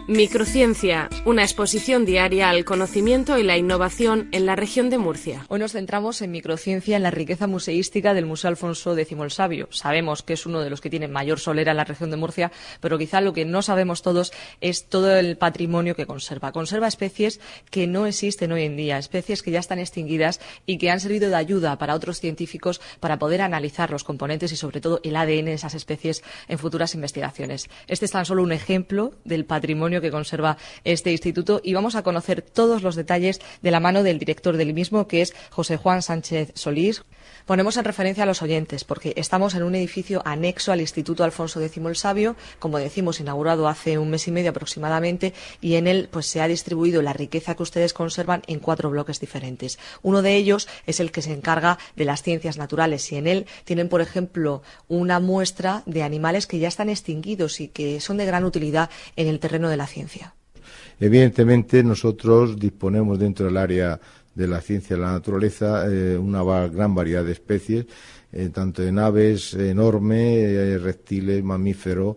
Microciencia, una exposición diaria al conocimiento y la innovación en la región de Murcia. Hoy nos centramos en microciencia, en la riqueza museística del Museo Alfonso X el Sabio. Sabemos que es uno de los que tiene mayor solera en la región de Murcia, pero quizá lo que no sabemos todos es todo el patrimonio que conserva. Conserva especies que no existen hoy en día, especies que ya están extinguidas y que han servido de ayuda para otros científicos para poder analizar los componentes y sobre todo el ADN de esas especies en futuras investigaciones. Este es tan solo un ejemplo del patrimonio que conserva este instituto y vamos a conocer todos los detalles de la mano del director del mismo, que es José Juan Sánchez Solís. Ponemos en referencia a los oyentes porque estamos en un edificio anexo al Instituto Alfonso X el Sabio, como decimos, inaugurado hace un mes y medio aproximadamente, y en él pues se ha distribuido la riqueza que ustedes conservan en 4 bloques diferentes. Uno de ellos es el que se encarga de las ciencias naturales y en él tienen, por ejemplo, una muestra de animales que ya están extinguidos y que son de gran utilidad en el terreno de la ciencia. Evidentemente nosotros disponemos dentro del área de la ciencia de la naturaleza una gran variedad de especies, tanto en aves enormes, reptiles, mamíferos,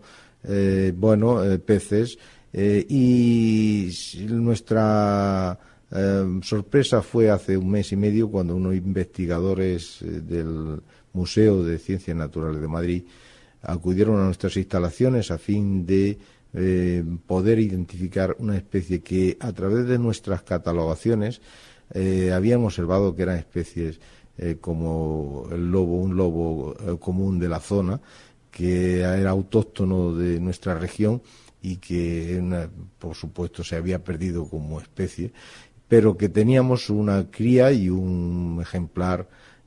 peces, y nuestra sorpresa fue hace un mes y medio cuando unos investigadores del Museo de Ciencias Naturales de Madrid acudieron a nuestras instalaciones a fin de poder identificar una especie que a través de nuestras catalogaciones habían observado que eran especies como el lobo, un lobo común de la zona, que era autóctono de nuestra región y que por supuesto se había perdido como especie, pero que teníamos una cría y un ejemplar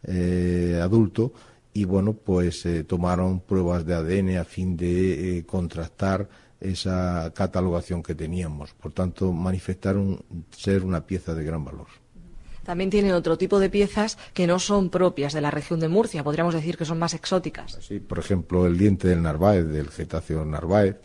adulto y bueno, pues tomaron pruebas de ADN a fin de contrastar esa catalogación que teníamos. Por tanto, manifestaron ser una pieza de gran valor. También tienen otro tipo de piezas que no son propias de la región de Murcia, podríamos decir que son más exóticas. Sí, por ejemplo, el diente del narváez, del cetáceo narváez,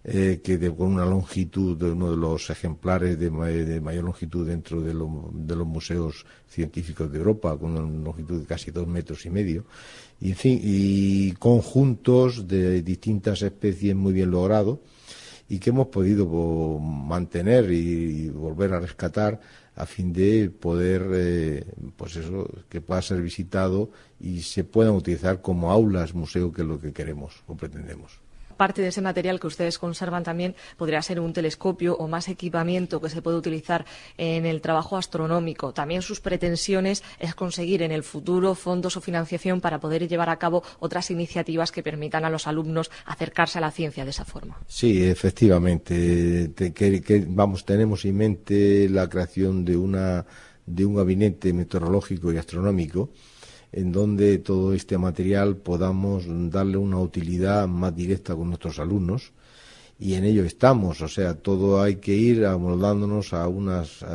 con una longitud de uno de los ejemplares de mayor longitud dentro de los museos científicos de Europa, con una longitud de casi 2,5 metros. Y, en fin, y conjuntos de distintas especies muy bien logrados y que hemos podido mantener y volver a rescatar a fin de poder, que pueda ser visitado y se puedan utilizar como aulas museo, que es lo que queremos o pretendemos. Parte de ese material que ustedes conservan también podría ser un telescopio o más equipamiento que se puede utilizar en el trabajo astronómico. También sus pretensiones es conseguir en el futuro fondos o financiación para poder llevar a cabo otras iniciativas que permitan a los alumnos acercarse a la ciencia de esa forma. Sí, efectivamente. Tenemos en mente la creación de un gabinete meteorológico y astronómico en donde todo este material podamos darle una utilidad más directa con nuestros alumnos, y en ello estamos. O sea, todo hay que ir amoldándonos a unas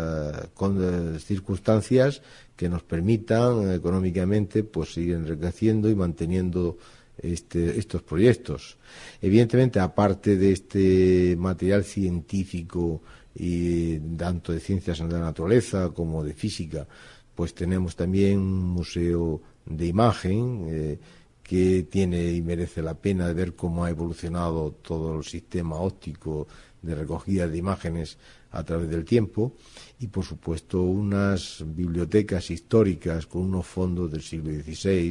circunstancias que nos permitan económicamente pues seguir enriqueciendo y manteniendo estos proyectos. Evidentemente, aparte de este material científico y tanto de ciencias de la naturaleza como de física, pues tenemos también un museo de imagen que tiene y merece la pena de ver cómo ha evolucionado todo el sistema óptico de recogida de imágenes a través del tiempo, y por supuesto unas bibliotecas históricas con unos fondos del siglo XVI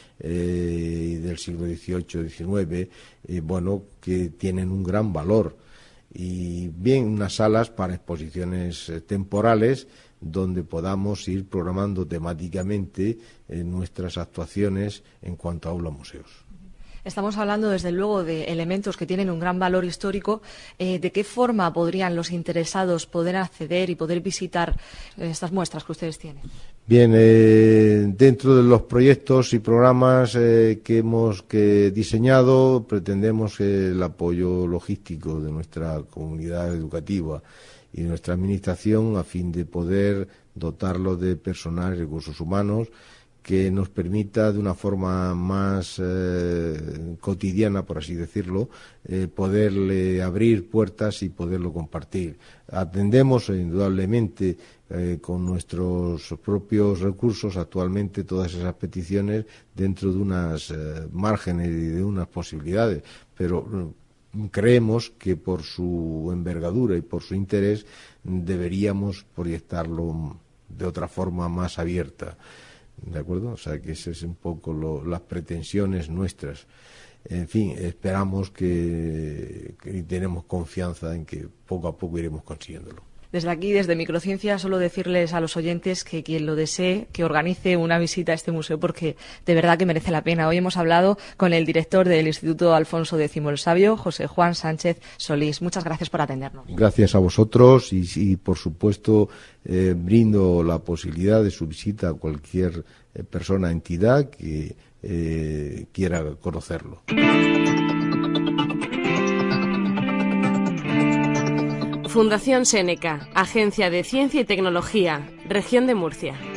y del siglo XVIII, XIX, que tienen un gran valor, y bien unas salas para exposiciones temporales donde podamos ir programando temáticamente nuestras actuaciones en cuanto a aula museos. Estamos hablando, desde luego, de elementos que tienen un gran valor histórico. ¿De qué forma podrían los interesados poder acceder y poder visitar estas muestras que ustedes tienen? Bien, dentro de los proyectos y programas que hemos diseñado, pretendemos el apoyo logístico de nuestra comunidad educativa y de nuestra administración a fin de poder dotarlo de personal y recursos humanos que nos permita de una forma más cotidiana, por así decirlo, poderle abrir puertas y poderlo compartir. Atendemos indudablemente con nuestros propios recursos actualmente todas esas peticiones dentro de unas márgenes y de unas posibilidades, pero creemos que por su envergadura y por su interés deberíamos proyectarlo de otra forma más abierta, ¿de acuerdo? O sea, que ese es un poco las pretensiones nuestras. En fin, esperamos y tenemos confianza en que poco a poco iremos consiguiéndolo. Desde aquí, desde Microciencia, solo decirles a los oyentes que quien lo desee, que organice una visita a este museo, porque de verdad que merece la pena. Hoy hemos hablado con el director del Instituto Alfonso X el Sabio, José Juan Sánchez Solís. Muchas gracias por atendernos. Gracias a vosotros y por supuesto, brindo la posibilidad de su visita a cualquier persona, entidad que quiera conocerlo. Fundación Seneca, Agencia de Ciencia y Tecnología, Región de Murcia.